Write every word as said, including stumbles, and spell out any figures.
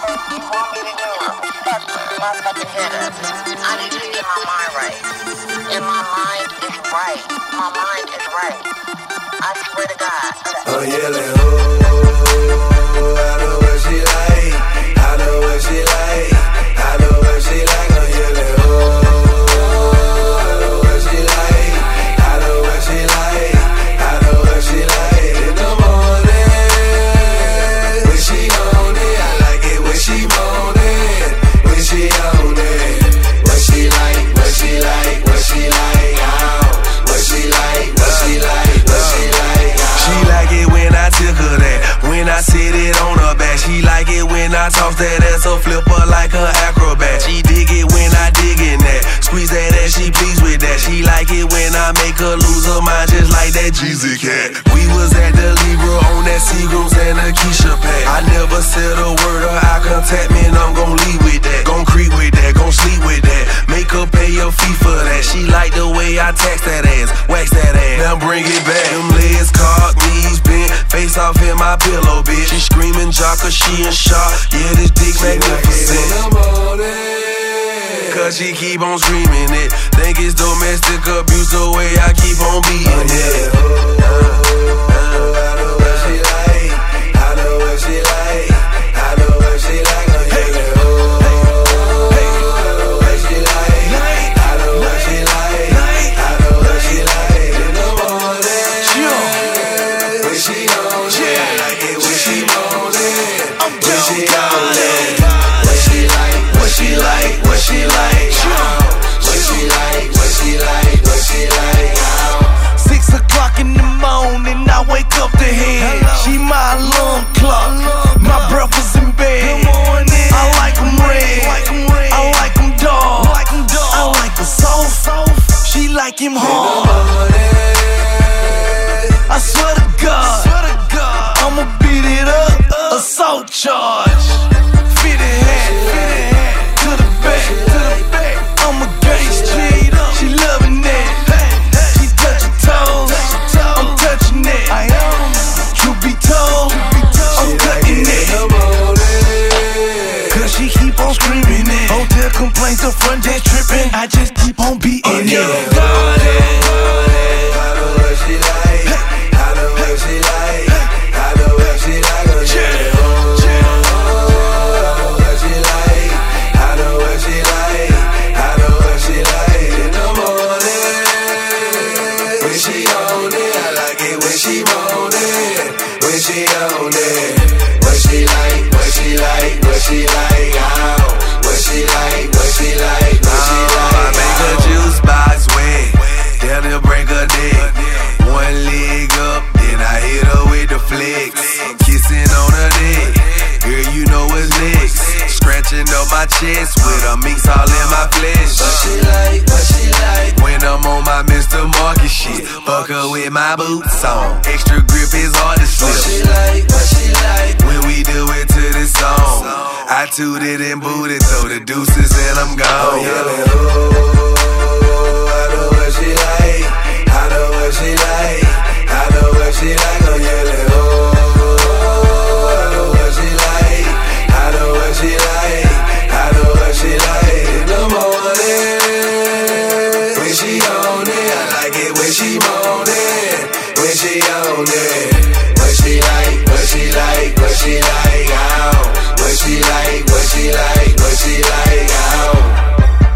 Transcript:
You want me to do fuck my fucking head up. I need to get my mind right. And my mind is right. My mind is right. I swear to God. I'm yelling, oh, I know what she like. I know what she like. I know what she like. I'm yelling, oh, I know what she like. I know what she like. I know what she like. In the morning, when she on it, I like it when she moaning. When she on it, what she like, what she like, what she like, how, what she like, what she like, what she like, how. She like it when I took her that, when I sit it on her back. She like it when I toss that ass, so flip her like her acrobat. She dig it when I dig in that, squeeze that ass, she pleased with that. She like it when I make her lose her mind, just like that Jeezy cat. We was at the Libra on that Seagrams and the Keisha pack. I never said a word or eye contact, man, I'm gon' leave with that. Gon' creep with that, gon' sleep with that. Make her pay your fee for that. She like the way I tax that ass, wax that ass, now bring it back. Them legs cocked, knees bent, face off in my pillow, bitch. She screaming jocker, she in shock. Yeah, this dick magnificent. In the morning, cause she keep on screaming it. Think it's domestic abuse the way I keep on beating it. Oh, oh, oh, I know what she like. I know what she like. I know what she like. I'm yelling, oh, oh, I know what she like. I know what she like. I know what she like. In the morning, when she on it, I like it when she moaning. When she on it, what she like, what she like, what she like, what she like, what she like, what she like. Six o'clock in the morning, I wake up to head. She my alarm clock, my breakfast in bed. I like them red, I like them dark, I like them soft, she like him hard. I swear to God, I'ma beat it up, assault charge. Fit it hat, to the back, I'm a gangsta, she loving that. She touching toes, I'm touching that. Truth be told, I'm cutting it. Cause she keep on screaming it. Hotel complaints, the front desk tripping. I just keep on beating it. Got it. I know what she like. I know what she like. I know what she like. She moaning, when she on it. What she like, what she like, what she like, how. What she like, what she like, what she like, I make her juice box wet, down to break her neck. One leg up, then I hit her with the flex. Kissing on her neck, girl you know what's next. Scratching up my chest with a mix all in my flesh. What she like, what she like, when I'm on my Mister Market shit. Fuck her with my boots on, extra grip is hard to slip. What she like, what she like, when we do it to this song. I toot it and boot it, throw the deuces and I'm gone. I'm yelling, oh, I know what she like. I know what she like. I know what she like. I'm yelling, oh, I know what she like. I know what she like. I know what she like. In the morning, when she on it, I like it when she moaning. When she on it, what she like, what she like, what she like.